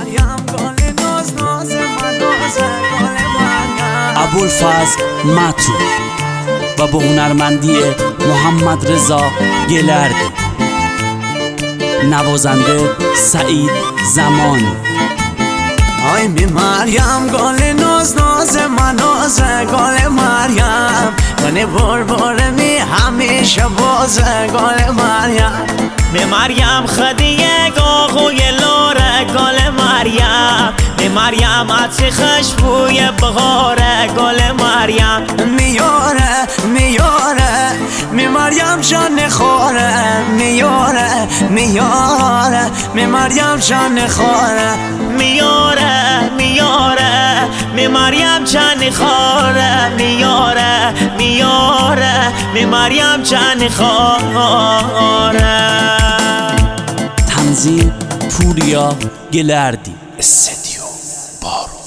مریم گل ناز ناز من ناز گل مریم. ابوالفضل مطرود و با هنرمندی محمد رضا گلردی، نوازنده سعید زمانی. آی می مریم گل ناز ناز من ناز گل مریم. کنه بر می همیشه باز گل مریم. می مریم خدیه گاغوی لاره گل مریم. می مریم عطر خوشبوی بغاره گل مریم. میاره میاره می مریم شان خوره میاره میاره می مریم شان خوره میاره میاره می مریم چند خوره میاره میاره می مریم چند خوره. تنظیم پوریا گلردی. استدیو بارون.